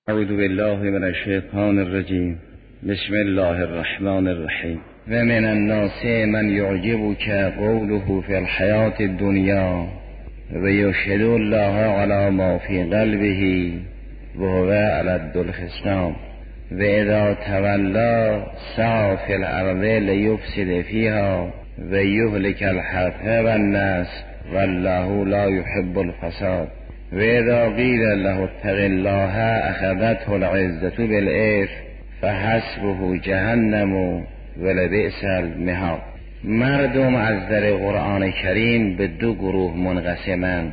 اعوذ بالله من الشیطان الرجیم. بسم الله الرحمن الرحیم. و من الناس من یعجبک قوله فی الحیاة الدنیا و یشهد الله علی ما فی قلبه و هو علد الخصام و اذا تولی سعی فی الارض لیفسد فیها و یهلک الحرث والنسل والله لا یحب الفساد و اذا قیل له اتق الله اخذته العزة بالإثم فحسبه جهنم ولبئس المهاد. مردم از در قرآن کریم به دو گروه منقسمند.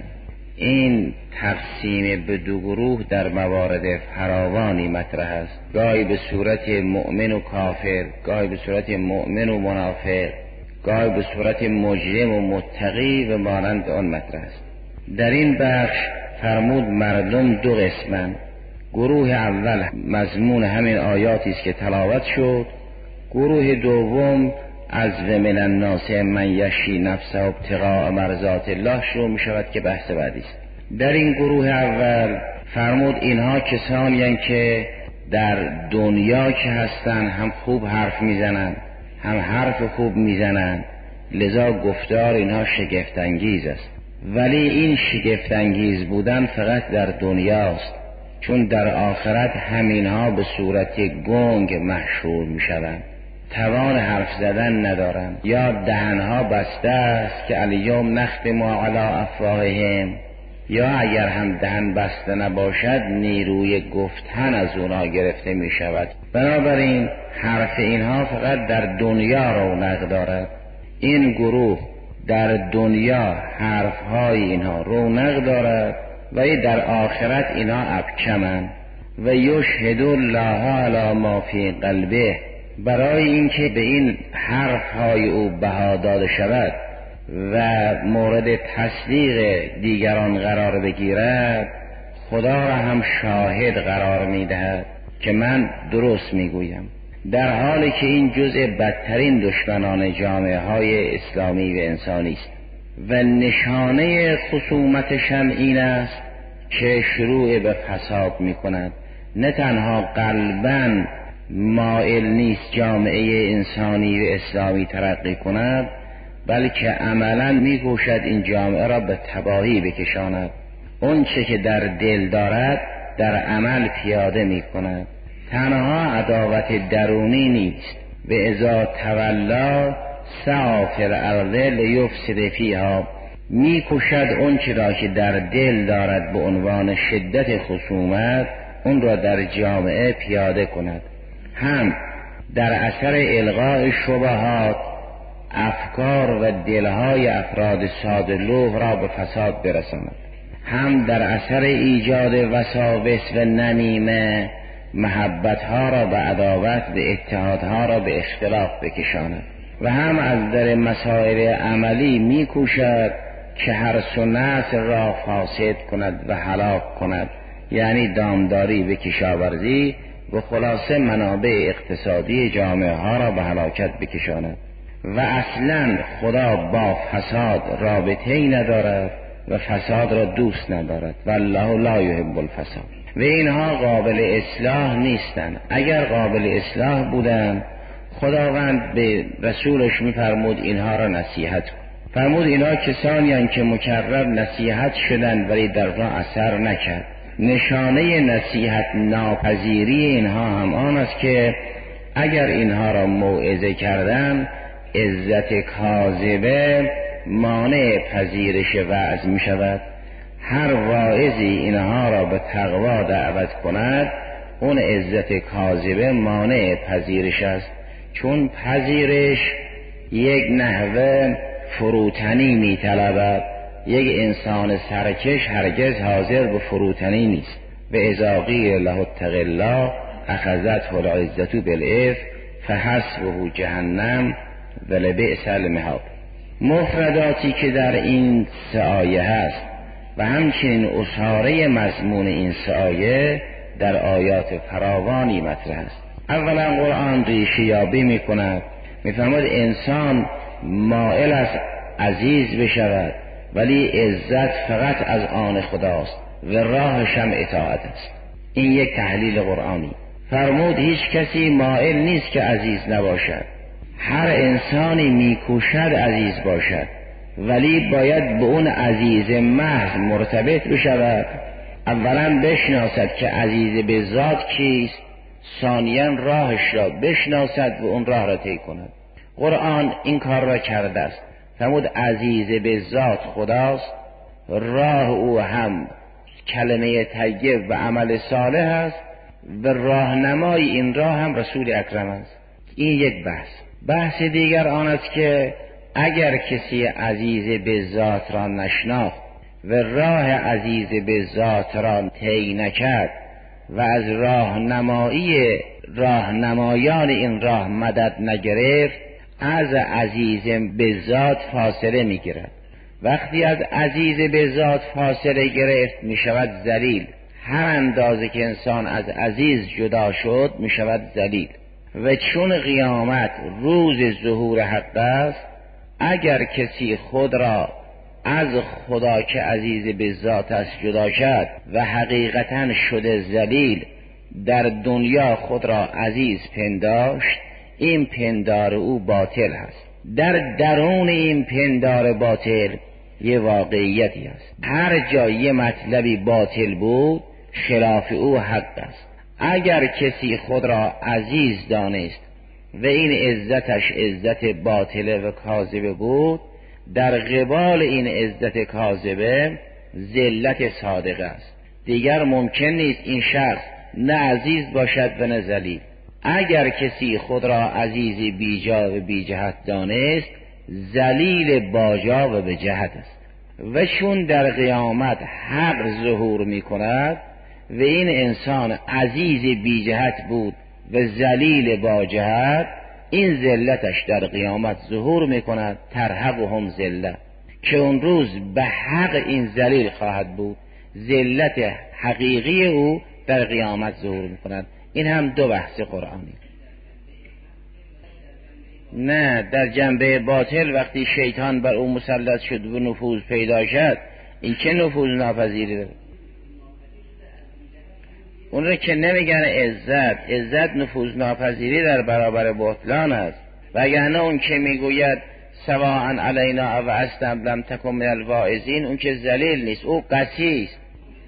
این تقسیم به دو گروه در موارد فراوانی مطرح است، گاهی به صورت مؤمن و کافر، گاهی به صورت مؤمن و منافق، گاهی به صورت مجرم و متقی و مانند آن مطرح است. در این بخش فرمود مردم دو قسمند. گروه اول مضمون همین آیاتی است که تلاوت شد. گروه دوم از و من الناس من یشری نفسه ابتغاء مرضات الله شروع می شود که بحث بعدی است. در این گروه اول فرمود اینها کسانی هستند که در دنیا که هستند هم خوب حرف میزنند، هم حرف خوب میزنند، لذا گفتار اینها شگفت انگیز است. ولی این شگفت انگیز بودن فقط در دنیاست، چون در آخرت همینها به صورت گنگ محشور می شوند. توان حرف زدن ندارند، یا دهنها بسته است که الیوم نختم علی افواههم، یا اگر هم دهن بسته نباشد نیروی گفتن از اونا گرفته می شود. بنابراین حرف اینها فقط در دنیا رونق دارد. این گروه در دنیا حرفهای اینها رونق دارد ولی در آخرت اینها ابکمند. و یشهد الله علی ما فی قلبه، برای اینکه به این حرفهای او بها داده شود و مورد تصدیق دیگران قرار بگیرد، خدا را هم شاهد قرار میدهد که من درست میگویم، در حالی که این جزء بدترین دشمنان جامعه های اسلامی و انسانی است. و نشانه خصومتشان این است که شروع به فساد می کند. نه تنها قلباً مائل نیست جامعه انسانی و اسلامی ترقی کند، بلکه عملاً می کوشد این جامعه را به تباهی بکشاند. اون چه که در دل دارد در عمل پیاده می کند. تنها عداوت درونی نیست. و اذا تولی سعی فی الارض لیفسد فیها، می کشد اون چه را که در دل دارد به عنوان شدت خصومت اون را در جامعه پیاده کند، هم در اثر الغاء شبهات افکار و دلهای افراد ساده‌لوح را به فساد برساند، هم در اثر ایجاد وساوس و نمیمه محبتها را به عداوت و اتحادها را به اختلاف بکشاند، و هم از در مسائل عملی می کوشد که حرث و نسل را فاسد کند و هلاک کند، یعنی دامداری و کشاورزی و خلاصه منابع اقتصادی جامعه ها را به هلاکت بکشاند. و اصلا خدا با فساد رابطه ای ندارد و فساد را دوست ندارد. والله لا یحب الفساد. و اینها قابل اصلاح نیستند. اگر قابل اصلاح بودند خداوند به رسولش میفرمود اینها را نصیحت کن. فرمود اینها کسانی هستند که مکرر نصیحت شدند ولی در راه اثر نکرد. نشانه نصیحت ناپذیری اینها هم آن است که اگر اینها را موعظه کردن، عزت کاذبه مانع پذیرش وعظ می شود. هر واعظی اینها را به تقوا دعوت کند، اون عزت کاذبه مانع پذیرش است، چون پذیرش یک نحوه فروتنی می طلبد. یک انسان سرکش هرگز حاضر به فروتنی نیست. و اذا قیل له اتق الله اخذته العزة بالإثم فحسبه جهنم ولبئس المهاد. مفرداتی که در این سه آیه هست و همچنین اساره مضمون این سه آیه در آیات فراوانی مطرح است. اولا قرآن ریشه یابی می کند، می فرماید انسان مائل است عزیز بشود، ولی عزت فقط از آن خداست و راهش هم اطاعت است. این یک تحلیل قرآنی. فرمود هیچ کسی مائل نیست که عزیز نباشد، هر انسانی میکوشد عزیز باشد، ولی باید به اون عزیز محض مرتبط بشود. اولا بشناسد که عزیز به ذات کیست، ثانیاً راهش را بشناسد و اون راه را طی کند. قرآن این کار را کرده است. فرمود عزیز به ذات خداست، راه او هم کلمه طیب و عمل صالح است و راهنمای این راه هم رسول اکرم است. این یک بحث دیگر آن است که اگر کسی عزیز به ذات را نشناخت و راه عزیز به ذات را طی نکرد و از راهنمایان این راه مدد نگرفت، از عزیز به ذات فاصله میگیرد. وقتی از عزیز به ذات فاصله گرفت می شود ذلیل. هر اندازه که انسان از عزیز جدا شد می شود ذلیل. و چون قیامت روز ظهور حق است، اگر کسی خود را از خدا که عزیز به ذات است جدا کرد و حقیقتا شده ذلیل، در دنیا خود را عزیز پنداشت، این پندار او باطل است. در درون این پندار باطل یه واقعیتی است. هر جا یه مطلبی باطل بود، خلاف او حق است. اگر کسی خود را عزیز دانست و این عزتش عزت باطله و کاذبه بود، در قبال این عزت کاذبه ذلت صادقه است. دیگر ممکن نیست این شخص نه عزیز باشد و نه ذلیل. اگر کسی خود را عزیز بیجا و بی جهت دانست، ذلیل باجا و به جهت است. و چون در قیامت حق ظهور می کند و این انسان عزیز بی جهت بود و ذلیل با جهت، این ذلتش در قیامت ظهور می کند. ترهقهم ذله، که اون روز به حق این ذلیل خواهد بود. ذلت حقیقی او در قیامت ظهور می کند. این هم دو بحث قرآنی. نه، در جنبه باطل وقتی شیطان بر او مسلط شد و نفوذ پیدا شد، این که نفوذ ناپذیری داره. اون رو که نمیگن عزت نفوذ ناپذیری در برابر بطلان است. وگرنه اون که میگوید سواء علینا و استم لم تکن من الواعظین، اون که ذلیل نیست، او قطعی است.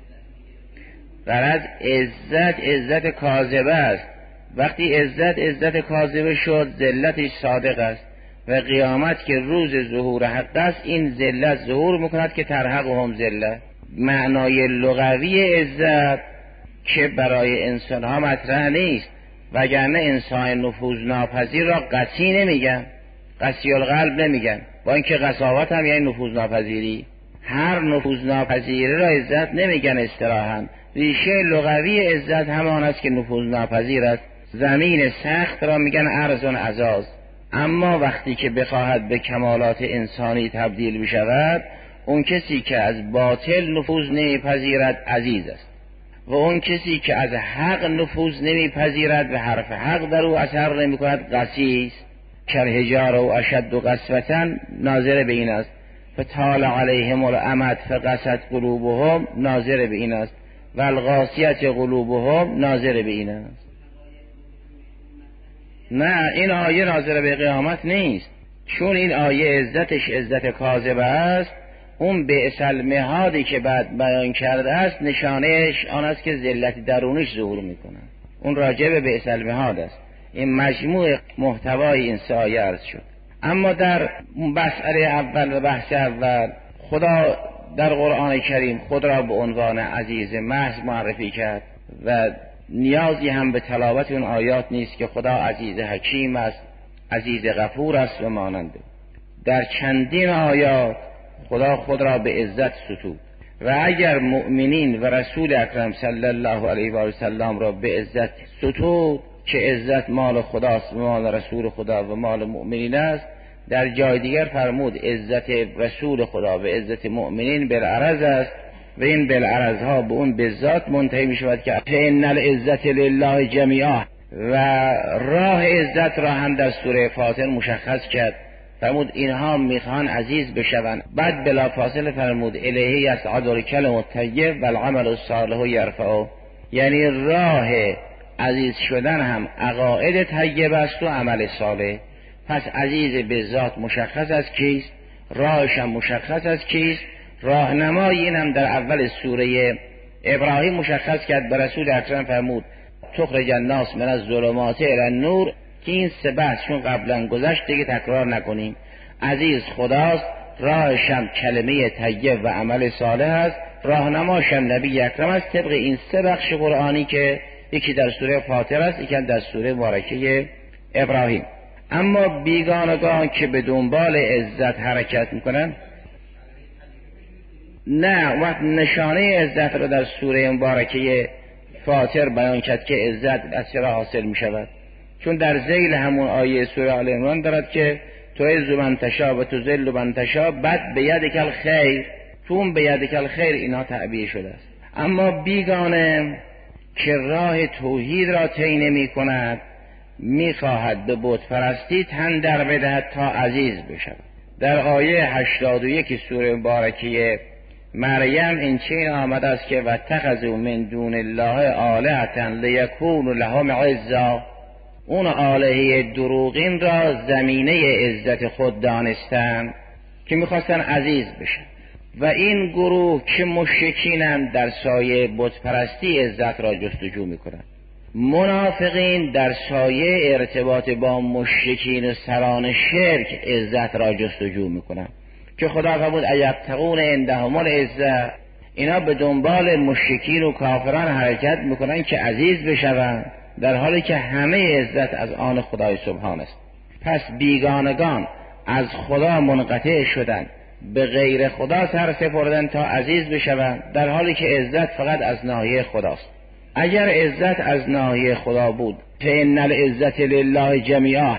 برای عزت کاذبه است. وقتی عزت کاذبه شد، ذلتش صادق است. و قیامت که روز ظهور حق است، این ذلت ظهور میکند که ترهقهم ذله. معنای لغوی عزت که برای انسان ها مطرح نیست، وگرنه انسان نفوذ ناپذیر را قطعی نمیگن، قسی القلب نمیگن، با اینکه قساوت هم یعنی نفوذ ناپذیری. هر نفوذ ناپذیری را عزت نمیگن اصطلاحاً. ریشه لغوی عزت همان است که نفوذ ناپذیر است. زمین سخت را میگن ارض عزاز. اما وقتی که بخواهد به کمالات انسانی تبدیل بشود، اون کسی که از باطل نفوذ نمیپذیرد عزیز است، و اون کسی که از حق نفوذ نمیپذیرد و حرف حق در او اثر نمیکند قسی است. کالحجاره و اشد قسوة ناظر به این است. فطال علیهم الامد فقست قلوبهم ناظر به این است. و القاسیة قلوبهم ناظر به این است. نه، این آیه ناظر به قیامت نیست، چون این آیه عزتش عزت کاذبه است. اون بئس المهادی که بعد بیان کرده است، نشانهش آن است که ذلت درونش ظهور میکنه. اون راجع به بئس المهاد است. این مجموع محتوای این سه آیه عرض شد. اما در مسئله اول و بحث اول، خدا در قرآن کریم خود را به عنوان عزیز محض معرفی کرد و نیازی هم به تلاوت اون آیات نیست که خدا عزیز حکیم است، عزیز غفور است و ماننده. در چندین آیات خدا خود را به عزت ستود و اگر مؤمنین و رسول اکرم صلی الله علیه و سلم را به عزت ستود که عزت مال خداست و مال رسول خدا و مال مؤمنین است، در جای دیگر فرمود عزت رسول خدا و عزت مؤمنین بالعرض است و این بالعرض ها به اون به ذات منتهی می شود که ان العزت لله جمیعا. و راه عزت را هم در سوره فاطر مشخص کرد، فرمود اینها میخوان عزیز بشوند. بعد بلا فاصله فرمود الیه یصعد الکلم الطیب والعمل الصالح یرفعه. یعنی راه عزیز شدن هم عقاید طیب است و عمل صالح. پس عزیز به ذات مشخص از کیست، راهش هم مشخص از کیست. راهنمای این هم در اول سوره ابراهیم مشخص کرد، به رسول اکرم فرمود تخرج الناس من الظلمات الی النور، که این سه بحث چون قبلا گذشت دیگه تکرار نکنیم. عزیز خداست، راهش هم کلمه طیب و عمل صالح است، راهنماش هم نبی اکرم است، طبق این سه بخش قرآنی که یکی در سوره فاطر است، یکی در سوره مبارکه ابراهیم. اما بیگانگان که به دنبال عزت حرکت میکنن، نه، وقت نشانه عزت رو در سوره مبارکه فاطر بیان کرد که عزت از چرا حاصل می شود، چون در ذیل همون آیه سوره آل عمران دارد که تعز من تشاء و تذل من تشاء، بعد بیدک الخیر، چون بیدک الخیر اینا تعبیه شده است. اما بیگانه که راه توحید را طی نمی کند، می خواهد به بت پرستی تن در بدهد تا عزیز بشود. در آیه 81 سوره مبارکه مریم این چین آمده است که واتخذوا من دون الله آلهة لیکونوا لهم عزا، اون آلهه دروغین را زمینه عزت خود دانستند که میخواستن عزیز بشن. و این گروه که مشرکینند در سایه بت پرستی عزت را جستجو میکنند. منافقین در سایه ارتباط با مشرکین و سران شرک عزت را جستجو میکنند که خدا فرمود ایبتغون عندهم العزة، اینا به دنبال مشرکین و کافران حرکت میکنن که عزیز بشوند، در حالی که همه عزت از آن خدای سبحان است. پس بیگانگان از خدا منقطع شدن، به غیر خدا سر سپردن تا عزیز بشوند، در حالی که عزت فقط از ناحیه خداست. اگر عزت از ناحیه خدا بود، فإن العزة لله جمیعا،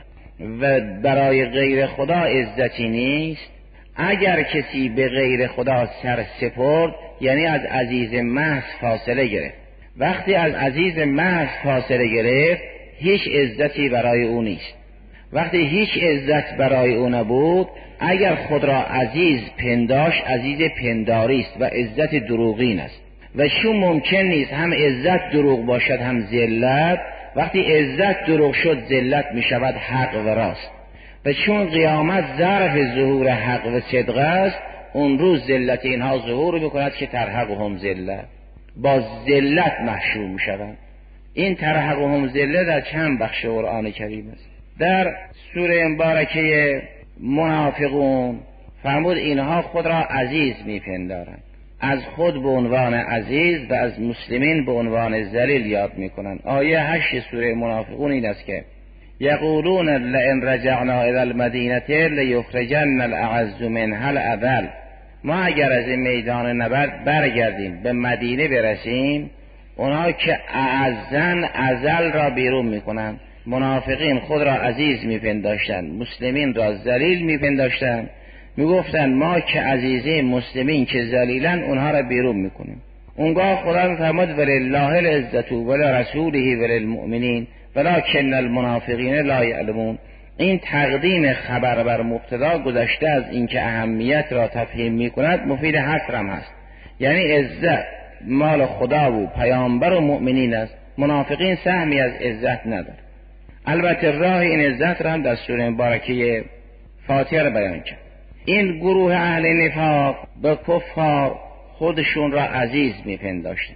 و برای غیر خدا عزتی نیست. اگر کسی به غیر خدا سر سپرد، یعنی از عزیز محض فاصله گرفت. وقتی از عزیز محض فاصله گرفت، هیچ عزتی برای او نیست. وقتی هیچ عزت برای او نبود، اگر خود را عزیز پنداش، عزیز پنداری است و عزت دروغین است. و چون ممکن نیست هم عزت دروغ باشد هم ذلت، وقتی عزت دروغ شد ذلت می شود حق و راست. و چون قیامت ظرف ظهور حق و صدق است، اون روز ذلت اینها ظهور میکند که ترهقهم ذلت، با ذلت محشور میشوند. این ترهقهم ذلت در چند بخش قرآن کریم است. در سوره مبارکه منافقون فرمود اینها خود را عزیز میپندارند، از خود به عنوان عزیز و از مسلمین به عنوان ذلیل یاد میکنند. آیه 8 سوره منافقون این است که یقولون لئن رجعنا الی المدینه لیخرجن الاعز منها الاذل، ما اگر از این میدان نبرد برگردیم به مدینه برسیم، اونا که اعزن ازل را بیرون میکنند. منافقین خود را عزیز میپنداشتند، مسلمین را ذلیل میپنداشتند، میگفتند ما که عزیزیم، مسلمین که ذلیلن، اونها را بیرون میکنیم. اونگاه خدا میفرماد ولله العزة ولرسوله وللمؤمنین ولکن المنافقین لا یعلمون. این تقدیم خبر بر مبتدا گذشته از اینکه اهمیت را تفهیم میکند مفید حصر هم هست. یعنی عزت مال خدا و پیامبر و مؤمنین است، منافقین سهمی از عزت ندارد. البته راه این عزت را هم در سوره مبارکه فاطر بیان کرد. این گروه اهل نفاق به کفار خودشون را عزیز میپنداشتند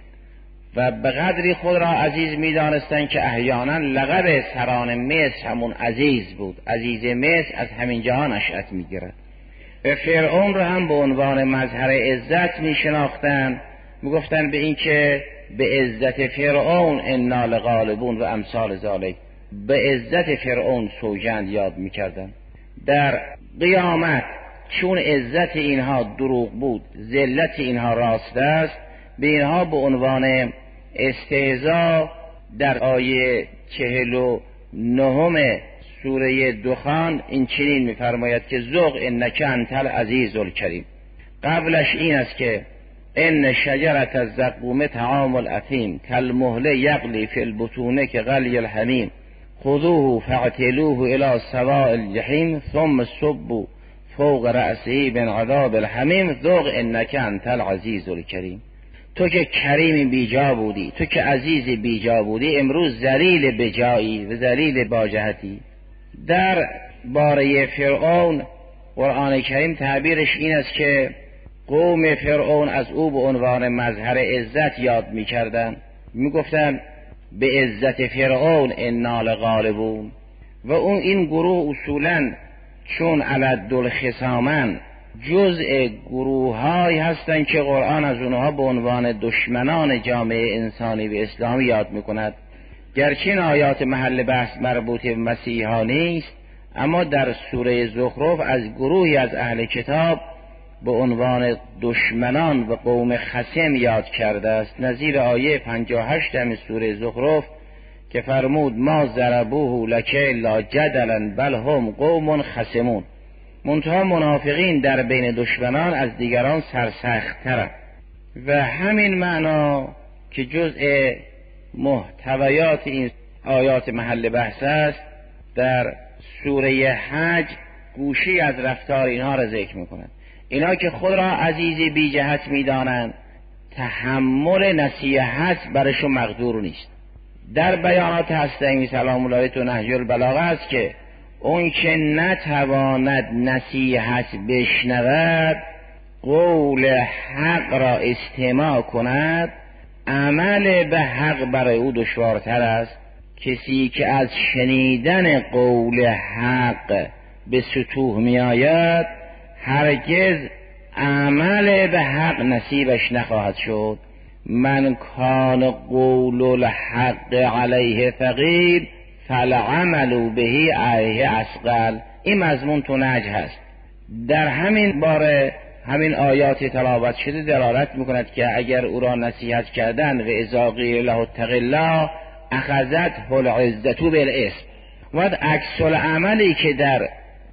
و به قدری خود را عزیز میدانستند که احیانا لقب سران مصر همون عزیز بود. عزیز مصر از همین جهان نشأت میگیرد. به فرعون را هم به عنوان مظهر عزت میشناختند، میگفتند به این که به عزت فرعون انا لغالبون و امثال ذالک، به عزت فرعون سوگند یاد میکردند. در قیامت چون عزت اینها دروغ بود، ذلت اینها راست است، به اینها به عنوان استهزاء در آیه 49 سوره دخان این چنین می‌فرماید که ذوق انک انت العزیز الکریم. قبلش این است که ان شجرة الزقوم طعام الاثیم کالمهل یغلی فی البطون کغلی الحمیم خذوه فاعتلوه الی سواء الجحیم ثم صبوا فوق رأسه من عذاب الحمیم ذوق انک انت العزیز الکریم. تو که کریم بیجا بودی، تو که عزیز بیجا بودی، امروز ذلیل بجایی و ذلیل باجهتی. در باره فرعون قرآن کریم تعبیرش این است که قوم فرعون از او به عنوان مظهر عزت یاد می‌کردند، می‌گفتند به عزت فرعون انا لغالبون. و اون این گروه اصولاً چون الدالخصامن جزء گروه‌هایی هستند که قرآن از اونها به عنوان دشمنان جامعه انسانی و اسلامی یاد می‌کند. گرچه این آیات محل بحث مربوط به مسیحا نیست، اما در سوره زخرف از گروهی از اهل کتاب به عنوان دشمنان و قوم خصم یاد کرده است. نظیر آیه 58 همین سوره زخرف که فرمود ما ضربوه لک الا جدلا بل هم قوم خصمون. منتها منافقین در بین دشمنان از دیگران سرسخت‌ترند و همین معنا که جزء محتویات این آیات محل بحث است در سوره حج گوشی از رفتار اینها را ذکر می‌کند. اینا که خود را عزیز بی جهت می‌دانند تحمل نصیحت برشون مقدور نیست. در بیانات هسته‌ای سلام الله تو نهج البلاغه است که اون که نتواند نصیحت بشنود قول حق را استماع کند عمل به حق برای او دشوارتر است. کسی که از شنیدن قول حق به سطوح می آید هرگز عمل به حق نصیبش نخواهد شد. من کان قول الحق علیه ثقیل فالعمل بهی علیه اثقل. این مضمون تو نجم هست. در همین باره همین آیات تلاوت شده دلالت میکند که اگر او را نصیحت کردن و اذا قیل له اتق الله اخذته العزة بالاسم. و عکس العملی که در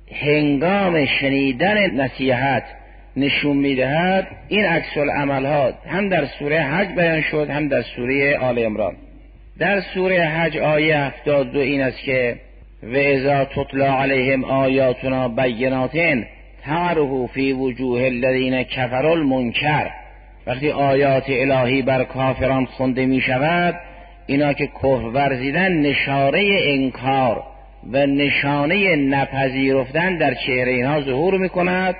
هنگام شنیدن نصیحت نشون میدهد این عکس العمل ها هم در سوره حج بیان شد هم در سوره آل عمران. در سوره حج آیه 72 این است که و اذا تتلی علیهم آیاتنا بینات تعرف فی وجوه الذین کفروا المنکر. وقتی آیات الهی بر کافران خونده می شود اینا که کفر ورزیدن نشانه انکار و نشانه نپذیرفتن در چهره اینها ظهور می کند.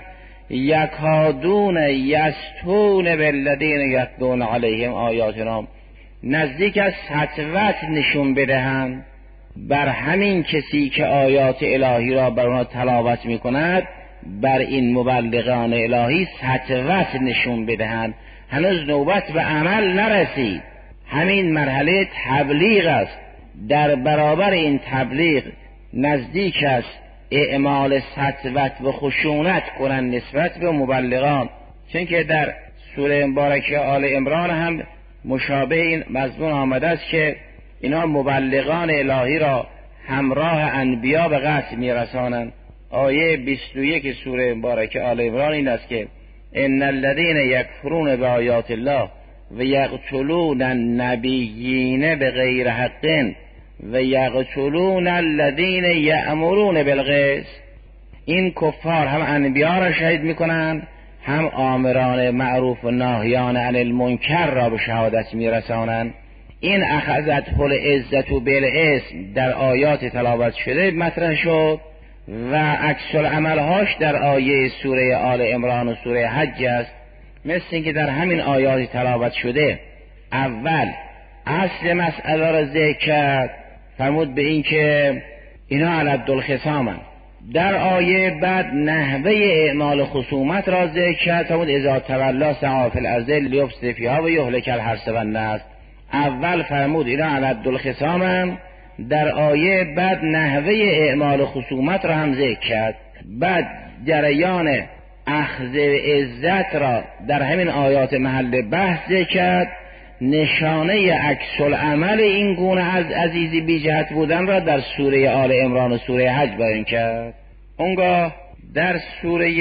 یکادون یستون بالذین یتلون علیهم آیاتنا، نزدیک از سطوت نشون بدهند بر همین کسی که آیات الهی را بر آنها تلاوت می کند، بر این مبلغان الهی سطوت نشون بدهند. هنوز نوبت به عمل نرسید، همین مرحله تبلیغ است. در برابر این تبلیغ نزدیک است اعمال سطوت و خشونت کنند نسبت به مبلغان، چون که در سوره مبارکه آل عمران هم مشابه این مضمون آمده است که اینا مبلغان الهی را همراه انبیا به قتل میرسانند. آیه 21 سوره مبارکه آل عمران این است که ان الذين یکفرون بآیات الله و یقتلون النبیین بغیر حق و یقتلون الذین یأمرون بالقسط. این کفار هم انبیا را شهید میکنند هم آمران معروف و ناهیان عن المنکر را به شهادت میرسانند. این اخذت العزة بالاسم در آیات تلاوت شده مطرح شد و عکس العملهاش در آیه سوره آل عمران و سوره حج است. مثل اینکه در همین آیات تلاوت شده اول اصل مسئله را ذکر کرد، فرمود به این که اینا الدالخصامن. در آیه بعد نحوه اعمال خصومت را ذکر کرد، فرمود اذا تولی سعی فی الارض لیفسد فیها و یهلک الحرث والنسل. اول فرمود اینا الدالخصامن، در آیه بعد نحوه اعمال خصومت را هم ذکر کرد. بعد جریان اخذ عزت را در همین آیات محل بحث ذکر کرد. نشانه عکس العمل این گونه از عزیزی بی جهت بودن را در سوره آل عمران و سوره حج بیان کرد. اونگاه در سوره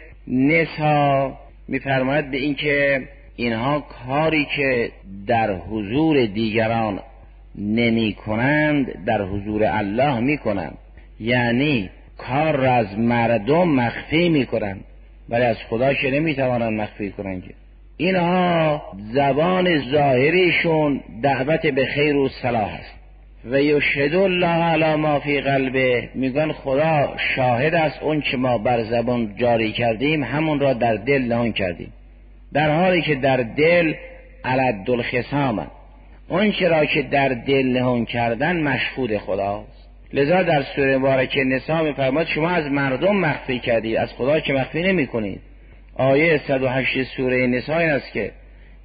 نساء می‌فرماید به این که اینها کاری که در حضور دیگران نمی کنند در حضور الله می کنند، یعنی کار را از مردم مخفی می کنند ولی از خدا که نمی توانند مخفی کنند. اینها زبان ظاهریشون دعوت به خیر و صلاح است. و یشهد الله علی ما فی قلبه، میگن خدا شاهد است اون که ما بر زبان جاری کردیم همون را در دل نهان کردیم، در حالی که در دل علد الخصام، اون چرا که در دل نهان کردن مشهود خداست. لذا در سوره مبارکه نساء میفرماد شما از مردم مخفی کردید، از خدا که مخفی نمی کنید. آیه 108 سوره نساء این است که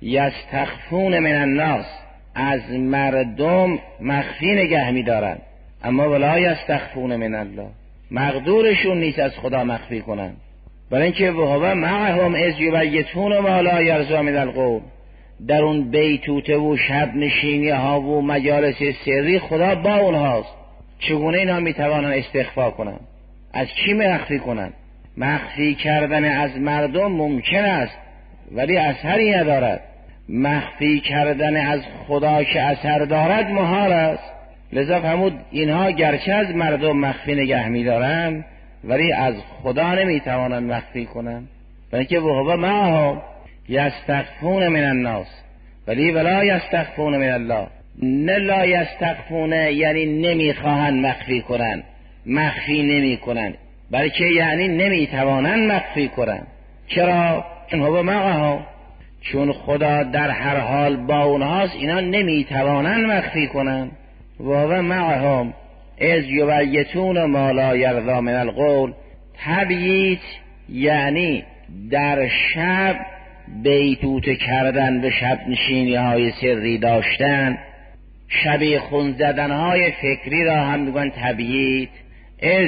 یستخفون من الناس، از مردم مخفی نگه می‌دارند، اما ولا یستخفون من الله، مقدورشون نیست از خدا مخفی کنن. برای اینکه وهو معهم اذ یبیتون ما لا یرضی من القول، در اون بیتوته و شب نشینی ها و مجالس سری خدا با اونهاست. چگونه اینا میتوانن استخفا کنن؟ از کی مخفی کنن؟ مخفی کردن از مردم ممکن است ولی اثری ندارد. مخفی کردن از خدا که اثر دارد محال است. لذا فرمود اینها گرچه از مردم مخفی نگه می‌دارند ولی از خدا نمیتوانند مخفی کنند. برای اینکه وهو معهم یستخفون من الناس ولی ولا یستخفون من الله. نه لا یستخفون یعنی نمیخواهند مخفی کنند، مخفی نمی کنند، بلکه یعنی نمیتوانند مخفی کنند. چرا؟ چون هو معهم، چون خدا در هر حال با اونهاست، اینا نمیتوانند مخفی کنند. وهو معهم اذ یبیتون ما لا یرضی من القول. تبییت یعنی در شب بیتوته کردن، به شب نشینی های سری داشتن، شبیخون زدن های فکری را هم میگن تبییت. اذ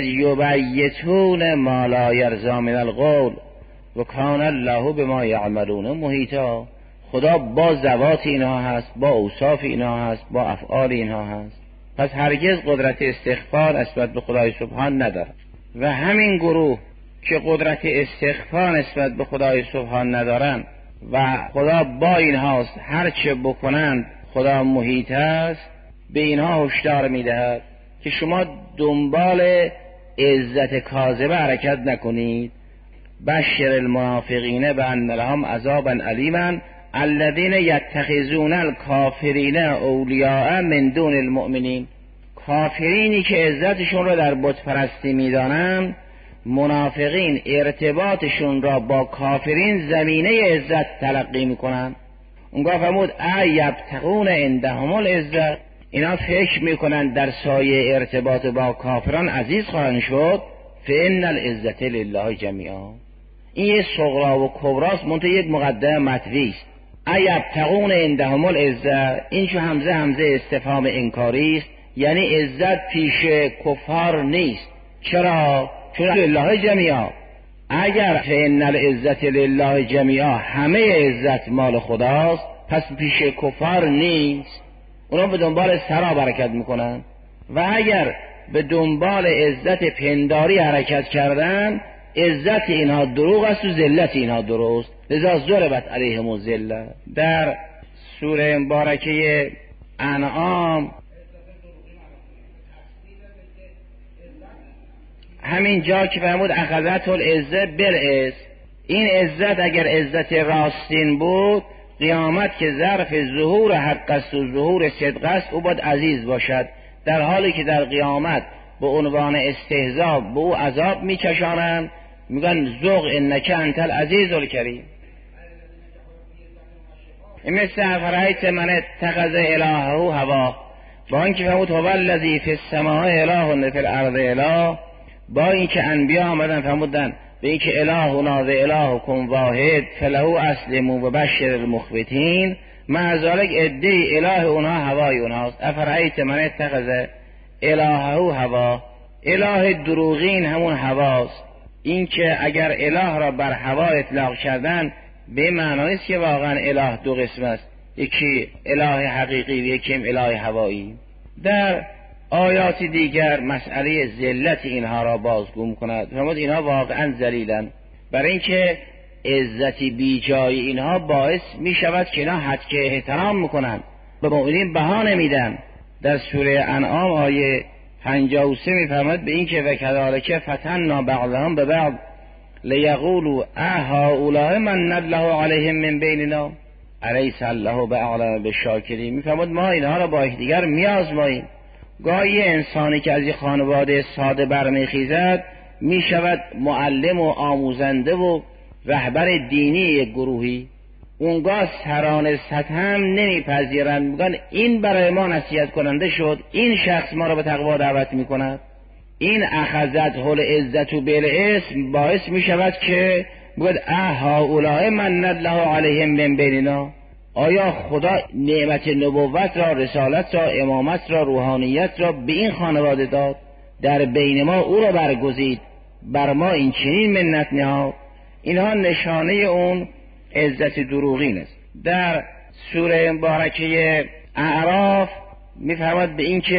یبیتون ما لا یرضی من القول و کان الله بما یعملون محیطا. خدا با ذوات اینها هست، با اوصاف اینها هست، با افعال اینها هست. پس هرگز قدرت استغفار نسبت به خدای سبحان ندارد. و همین گروه که قدرت استغفار نسبت به خدای سبحان ندارند و خدا با اینهاست، هر چه بکنند خدا محیط است، به اینها هشدار میدهد که شما دنبال عزت کاذبه حرکت نکنید. بشر المنافقین بان لهم عذابا الیما الذین یتخذون الکافرین اولیاء من دون المؤمنین. کافرینی که عزتشون را در بت پرستی میدانند، منافقین ارتباطشون را با کافرین زمینه عزت تلقی میکنن. اونگاه فرمود ایبتغون عندهم العزت، اینا فکر میکنن در سایه ارتباط با کافران عزیز خواهند شد. فان العزت لله جمیعا. این یه صغرا و کبراست، منتها یک مقدمه مطوی است. ایبتغون عندهم العزت، این چون همزه استفهام انکاری است، یعنی عزت پیش کفار نیست. چرا؟ چون لله جمیعا. اگر فان العزت لله جمیعا، همه عزت مال خداست، پس پیش کفار نیست. اونا به دنبال سرا حرکت میکنن و اگر به دنبال عزت پنداری حرکت کردن، عزت اینها دروغ است و ذلت اینها درست. لذا ضربت علیهم الذله. در سوره مبارکه انعام همین جا که فرمود اخذت العزت بالاسم، این عزت اگر عزت راستین بود، قیامت که ظرف ظهور حق است و ظهور صدق است، او باید عزیز باشد، در حالی که در قیامت به عنوان استهزاء به او عذاب میچشانند، میگن ذوق انک انت العزیز الکریم. مثل افرایت من اتخذ الهه هوا، با اینکه فرمود هو الذی فی السماء اله فی الارض اله، با اینکه انبیا آمدن فرمودن به اینکه الهنا و الهکم واحد فله اسلموا و بشر المخبتین، مع ذلک ادعی اله اونها هوای اونهاست. افرایت من اتخذ الهه هوا، اله دروغین همون هواست. این که اگر اله را بر هوا اطلاق کردن، به معنی است که واقعا اله دو قسم است، یکی اله حقیقی و یکی اله هوایی. در آیات دیگر مسئله ذلت اینها را بازگو می‌کند. فرمود اینها واقعا ذلیلند، برای اینکه عزتی بی جای اینها باعث می‌شود که اینا حد که احترام می‌کنند، به مؤمنین بها نمیدن. در سوره انعام آیه 53 می‌فرماید به اینکه و کذالک فتنا بعضهم ببعض لیقولوا هؤلاء من الله علیهم من بیننا الیس الله باعلم بالشاکرین. میفرماد ما اینها را با یکدیگر میآزماییم. گاهی انسانی که از این خانواده ساده برمیخیزد میشود معلم و آموزنده و رهبر دینی یک گروهی. اونگاه سران سطح هم نمیپذیرند، میگن این برای ما نصیحت کننده شد، این شخص ما را به تقوا دعوت میکند. این اخذت هل عزت و بالاسم باعث میشود که بگد هؤلاء من الله علیهم من بیننا. آیا خدا نعمت نبوت را، رسالت را، امامت را، روحانیت را به این خانواده داد، در بین ما او را برگزید، بر ما این چنین منت نهاد. اینها نشانه اون عزت دروغین است. در سوره مبارکه اعراف میفرماد به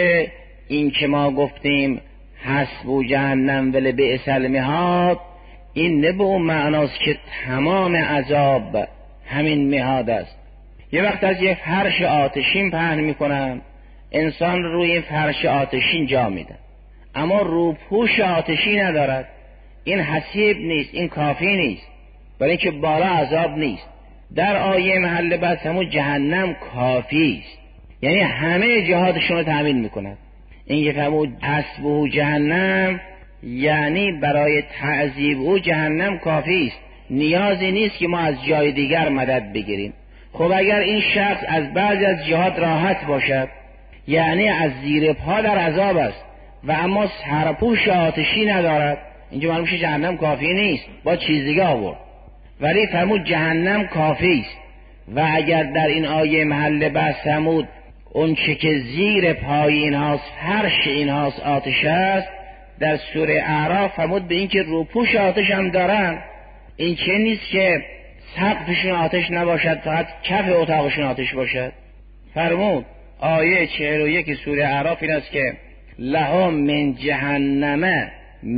این که ما گفتیم حسب جهنم ول بئس المهاد، این نه به اون معناست که تمام عذاب همین مهاد است. یه وقت از یه فرش آتشین پهن میکنن، انسان روی این فرش آتشین جا میده، اما روپوش آتشی ندارد. این حسیب نیست، این کافی نیست، برای اینکه بالا عذاب نیست. در آیه محل بعد همون جهنم کافی است، یعنی همه جهاتشون رو تأمین میکند. این که فرمود حسبه جهنم یعنی برای تعذیب او جهنم کافی است، نیازی نیست که ما از جای دیگر مدد بگیریم. خب اگر این شخص از بعضی از جهات راحت باشد، یعنی از زیر پا در عذاب است و اما سرپوش آتشی ندارد، اینجا معلوم میشه جهنم کافی نیست، با چیز دیگه آورد. ولی فرمود جهنم کافی است. و اگر در این آیه محل بحث فرمود اون چه که زیر پای اینهاست، فرش اینهاست آتش است، در سوره اعراف فرمود به این که روپوش آتش هم دارن. این چه نیست که سقفشون آتش نباشد، فقط کف اتاقشون آتش باشد. فرمود آیه 41 سوره اعراف این است که لهم من جهنم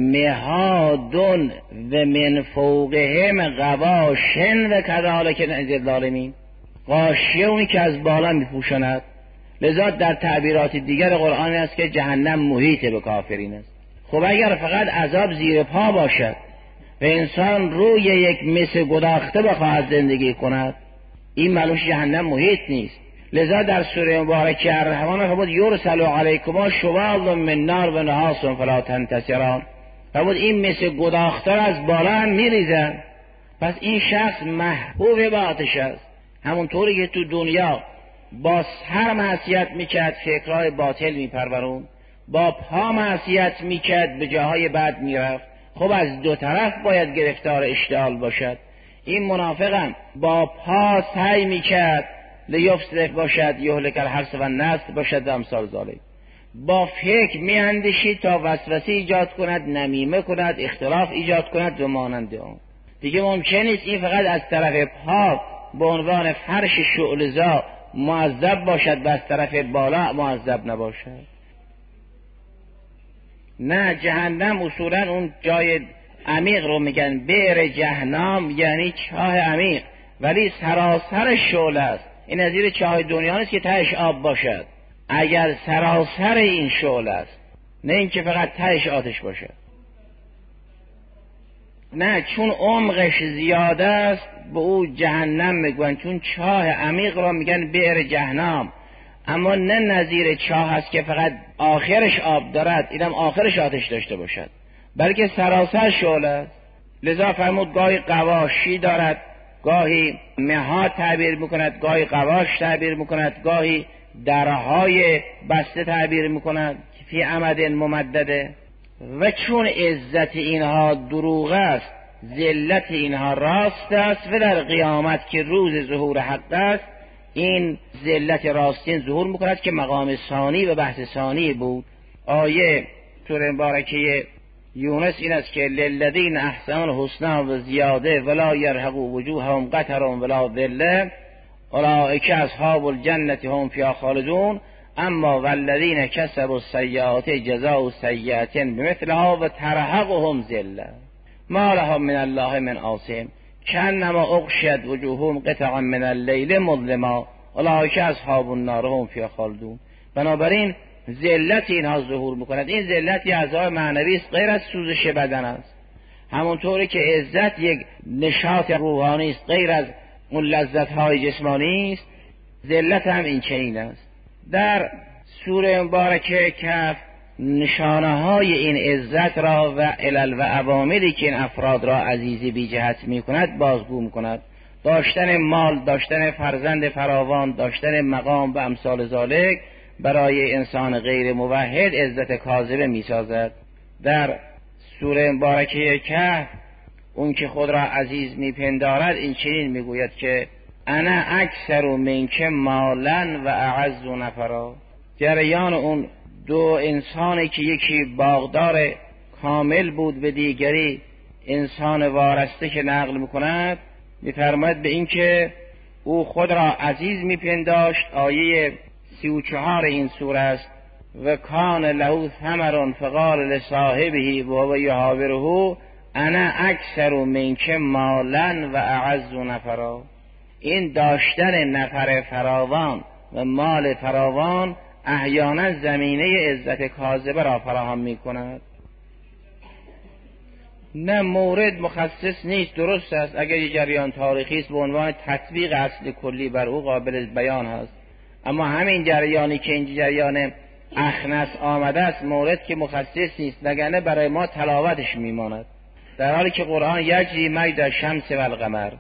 مهاد و من فوقهم غواشن و کذالک نجزی الظالمین. غاشیه اونی که از بالا میپوشاند. لذا در تعبیرات دیگر قرآن است که جهنم محیط به کافرین است. خب اگر فقط عذاب زیر پا باشد و انسان روی یک مس گداخته بخواهد زندگی کند، این معلوم جهنم محیط نیست. لذا در سوره مبارکه الرحمن فرمود یرسل علیکما شواظ من نار و نحاس فلا تنتصران. فرمود این مس گداخته از بالا هم میریزن. پس این شخص محبوب به آتش است. همونطوری که تو دنیا با سر معصیت میکرد، فکرهای باطل میپرورون، با پا معصیت میکرد، به جاهای بد میرفت. خب از دو طرف باید گرفتار اشتعال باشد. این منافقم با پا سعی میکرد لیفسد باشد، یهلک الحرث و النسل باشد و امثال ذالک. با فکر میاندیشید تا وسوسه ایجاد کند، نمیمه کند، اختلاف ایجاد کند و مانند آن. دیگه ممکن نیست این فقط از طرف پا به عنوان فرش شعله‌زا معذب باشد و از طرف بالا معذب نباشد. نه، جهنم اصولا اون جای عمیق رو میگن بئر جهنم، یعنی چاه عمیق، ولی سراسر شعله است. این از زیر چاه دنیا نیست که تهش آب باشد، اگر سراسر این شعله است، نه اینکه فقط تهش آتش باشد. نه، چون عمقش زیاده است به او جهنم میگن، چون چاه عمیق را میگن بئر جهنم. اما نه نظیر چاه است که فقط آخرش آب دارد، اینم آخرش آتش داشته باشد، بلکه سراسر شعله است. لذا فرمود گاهی قواشی دارد، گاهی مهاد تعبیر میکند، گاهی قواش تعبیر میکند، گاهی درهای بسته تعبیر میکند فی امد ممدده. و چون عزت اینها دروغ است، ذلت اینها راست است، و در قیامت که روز ظهور حق است، این ذلت راستین ظهور میکند که مقام ثانی و بحث ثانی بود. آیه سوره مبارکه یونس این است که للذین احسنوا الحسنی و زیاده ولا یرهق وجوههم قتر ولا ذله اولئک اصحاب الجنة هم فیها خالدون اما والذین کسبوا السیئات جزاء سیئة بمثلها و ترهقهم ذله ما لهم من الله من عاصم کانما اغشیت وجوههم قطعا من اللیل مظلما اولئک اصحاب النار هم فیها خالدون. بنابراین ذلت اینها ظهور میکند. این ذلت یه عذاب معنوی است، غیر از سوزش بدن است. همونطوری که عزت یک نشاط روحانی است غیر از اون لذت‌های جسمانی است، ذلت هم این چنین است. در سوره مبارکه کهف نشانه‌های این عزت را و علل و عواملی که این افراد را عزیز بی جهت می‌کند بازگو می‌کند. داشتن مال، داشتن فرزند فراوان، داشتن مقام و امثال ذالک برای انسان غیر موحد عزت کاذبه می‌سازد. در سوره مبارکه کهف اون که خود را عزیز می‌پندارد این چنین می‌گوید که انا اکثر منک مالا و اعز نفرا. جریان اون دو انسانی که یکی باغدار کامل بود و دیگری انسان وارسته که نقل میکند میفرماید به این که او خود را عزیز میپنداشت. آیه 34 این سوره است و کان له ثمر فقال لصاحبه وهو یحاوره انا اکثر منک مالا و اعز نفرا. این داشتن نفر فراوان و مال فراوان احیانا زمینه عزت کاذبه را فراهم می کند. نه مورد مخصص نیست، درست است اگر یک جریان تاریخی است به عنوان تطبیق اصل کلی بر او قابل بیان هست، اما همین جریانی که این جریان اخنس آمده است مورد که مخصص نیست، وگرنه برای ما تلاوتش میماند، در حالی که قرآن یجری مجری الشمس و القمر.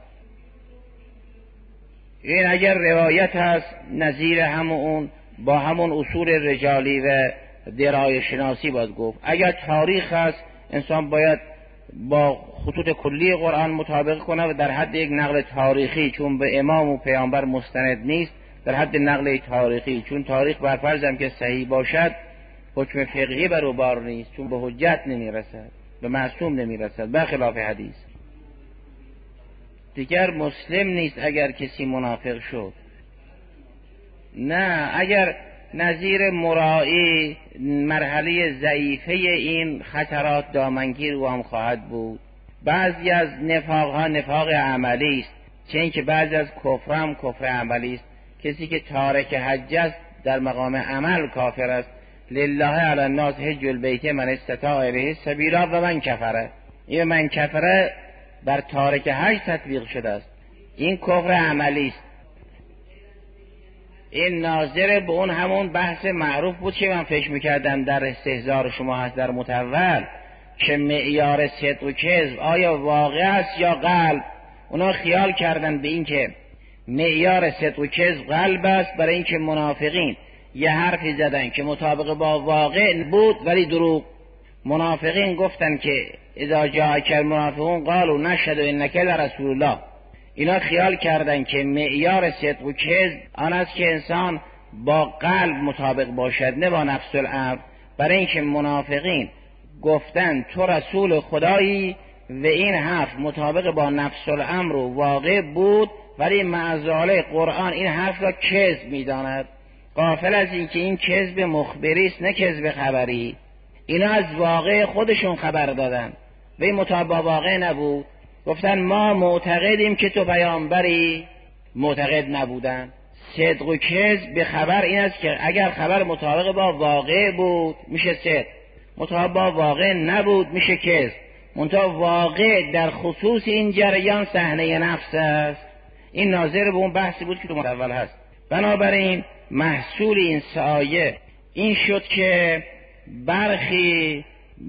این اگر روایت هست نظیر همون با همون اصول رجالی و درایه شناسی باید گفت. اگر تاریخ هست انسان باید با خطوط کلی قرآن مطابق کنه و در حد یک نقل تاریخی، چون به امام و پیامبر مستند نیست، در حد نقل تاریخی، چون تاریخ بر فرض هم که صحیح باشد حکم فقهی بر او بار نیست، چون به حجت نمیرسد، به معصوم نمیرسد، برخلاف حدیث. دیگر مسلم نیست اگر کسی منافق شد. نه، اگر نظیر مرایی مرحله ضعیفه این خطرات دامنگیر او هم خواهد بود. بعضی از نفاق ها نفاق عملی است، چه اینکه بعضی از کفر هم کفر عملی است. کسی که تارک حج است در مقام عمل کافر است. لله علی الناس حج البیت من استطاع الیه سبیلا و من کفره. این من کفره بر تارک حج تطبیق شده است، این کفر عملی است. این ناظر به اون همون بحث معروف بود که من فکر میکردم در استحضار شما هست در متول، که معیار صدق و کذب آیا واقع است یا قلب. اونا خیال کردن به این که معیار صدق و کذب قلب است، برای اینکه منافقین یه حرفی زدن که مطابق با واقع بود ولی دروغ. منافقین گفتن که اذا جاءک المنافقون قالوا نشهد انک لرسول الله. اینا خیال کردن که معیار صدق و کذب آن است که انسان با قلب مطابق باشد نه با نفس الامر. برای اینکه منافقین گفتن تو رسول خدایی و این حرف مطابق با نفس الامر و واقع بود، ولی معذاله قرآن این حرف را کذب میداند، غافل از این که این کذب مخبری است نه کذب خبری. اینا از واقع خودشون خبر دادن و این مطابق با واقع نبود. گفتن ما معتقدیم که تو پیامبری، معتقد نبودن. صدق و کذب به خبر این است که اگر خبر مطابق با واقع بود میشه صدق، مطابق با واقع نبود میشه کذب. منتها واقع در خصوص این جریان صحنه نفس است. این ناظر به اون بحثی بود که تو متول هست. بنابراین محصول این آیه این شد که برخی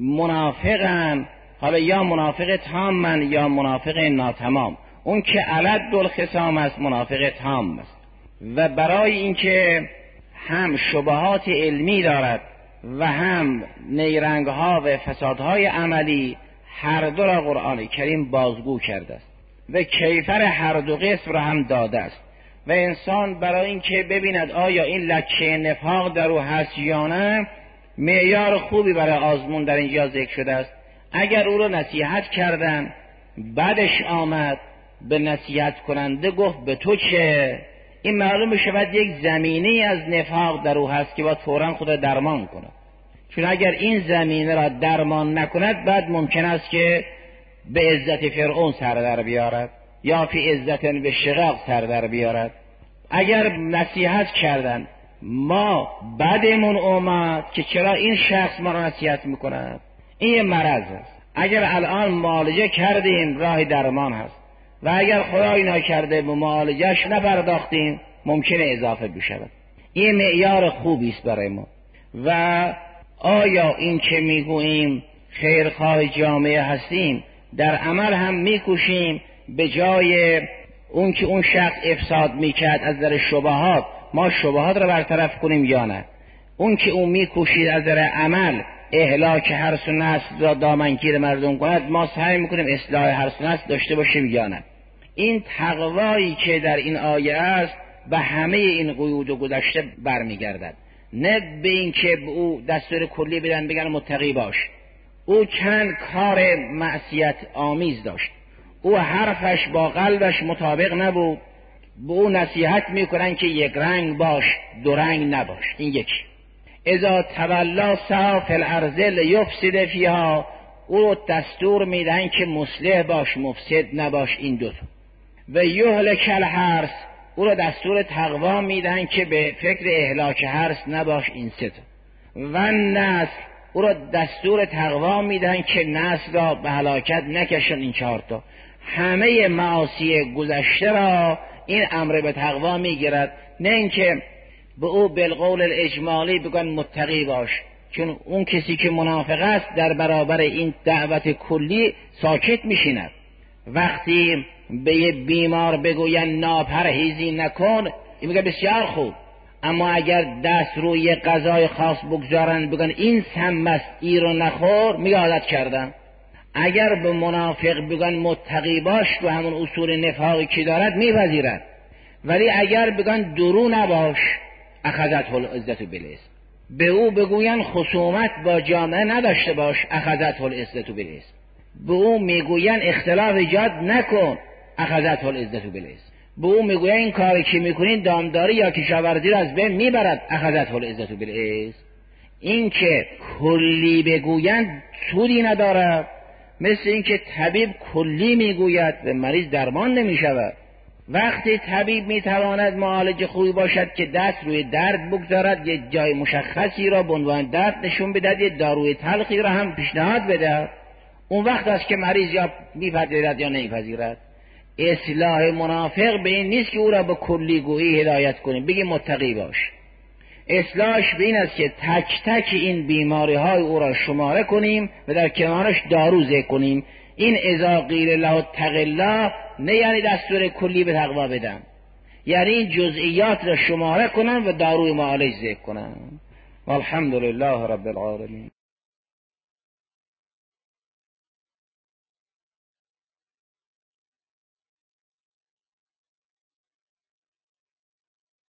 منافقن، حالا یا منافق تامن یا منافق ناتمام. اون که علد الخصام است منافق تام است و برای اینکه هم شبهات علمی دارد و هم نیرنگها و فسادهای عملی، هر دو را قرآن کریم بازگو کرده است و کیفر هر دو قسم را هم داده است. و انسان برای اینکه ببیند آیا این لکه نفاق در او هست یا نه، معیار خوبی برای آزمون در اینجا ذکر شده است. اگر او را نصیحت کردن بعدش آمد به نصیحت کننده گفت به تو چه، این معلوم شود یک زمینه از نفاق در او هست که باید فوراً خود درمان کند. چون اگر این زمینه را درمان نکند بعد ممکن است که به عزت فرعون سر در بیارد یا فی عزت به شقاق سر در بیارد. اگر نصیحت کردن ما بعدمون اومد که چرا این شخص ما را نصیحت میکند، این یه مرض است. اگر الان معالجه کردیم راه درمان هست و اگر خدای نکرده به معالجهش نپرداختیم ممکنه اضافه بشود. این معیار خوبی است برای ما. و آیا این که میگوییم خیرخواه جامعه هستیم در عمل هم میکوشیم به جای اون که اون شخص افساد میکرد از در شبهات ما شبهات رو برطرف کنیم یا نه؟ اون که اون میکوشید از در عمل اهلاک حرث و نسل را دامنگیر مردم کند ما سعی میکنیم اصلاح حرث و نسل داشته باشیم یا نه؟ این تقوایی که در این آیه است به همه این قیود و گذشته برمیگردد، نه به این که به او دستور کلی بدن بگن متقی باش. او چند کار معصیت آمیز داشت، او حرفش با قلبش مطابق نبود، به او نصیحت میکنن که یک رنگ باش دو رنگ نباش. این یکی. اذا تولا سعی فی الارض لیفسد فیها، او رو دستور میدن که مصلح باش مفسد نباش. این دو تا. و یهلک الحرث، او رو دستور تقوا میدن که به فکر اهلاک حرث نباش. این سه تا. و نسل، او رو دستور تقوا میدن که نسل را به هلاکت نکشن. این چهار تا. همه معاصی گذشته را این امر به تقوا میگیرد، نه اینکه به او بالقول الاجمالی بگن متقی باش، چون اون کسی که منافق است در برابر این دعوت کلی ساکت میشیند. وقتی به یه بیمار بگوین ناپرهیزی نکن این میگه بسیار خوب، اما اگر دست روی غذای خاص بگذارن بگن این سم است ای رو نخور میگه عادت کردم. اگر به منافق بگن متقی باش و همون اصول نفاقی که دارد میپذیرد، ولی اگر بگن درو نباش اخذته العزت بالاسم، به او بگوین خصومت با جامعه نداشته باش اخذته العزت بالاسم، به او میگوین اختلاف ایجاد نکن اخذته العزت بالاسم، به او میگوین این کاری که میکنین دامداری یا کشاورزی را از بین میبرد اخذته العزت بالاسم. این که کلی بگویند سودی ندارد، مثل این که طبیب کلی میگوید و مریض درمان نمیشود. وقتی طبیب میتواند معالج خوبی باشد که دست روی درد بگذارد، یه جای مشخصی را به عنوان درد نشون بدهد، یه داروی تلخی را هم پیشنهاد بدهد، اون وقت است که مریض یا میپذیرد یا نمیپذیرد. اصلاح منافق به این نیست که او را به کلی گویی هدایت کنیم بگیم متقی باش. اصلاحش به این است که تک تک این بیماری های او را شماره کنیم و در کنارش دارو ذکر کنیم. این اذا قیل له اتق الله نه یعنی دستور کلی به تقوا بدم، یعنی این جزئیات را شماره کنم و داروی معالج ذکر کنم. والحمد لله رب العالمین.